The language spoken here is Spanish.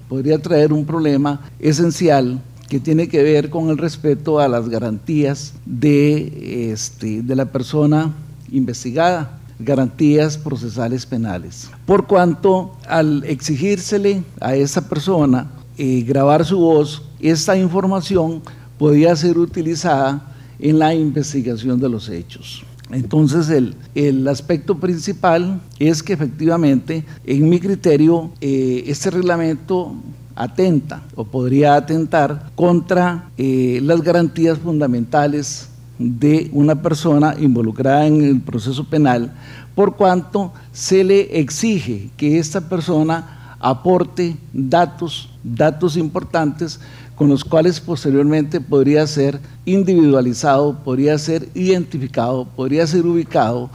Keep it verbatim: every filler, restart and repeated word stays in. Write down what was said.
podría traer un problema esencial que tiene que ver con el respeto a las garantías de, este, de la persona investigada, garantías procesales penales. Por cuanto al exigírsele a esa persona eh, grabar su voz, esta información podía ser utilizada en la investigación de los hechos. Entonces el, el aspecto principal es que efectivamente, en mi criterio, eh, este reglamento atenta o podría atentar contra eh, las garantías fundamentales de una persona involucrada en el proceso penal, por cuanto se le exige que esta persona aporte datos, datos importantes con los cuales posteriormente podría ser individualizado, podría ser identificado, podría ser ubicado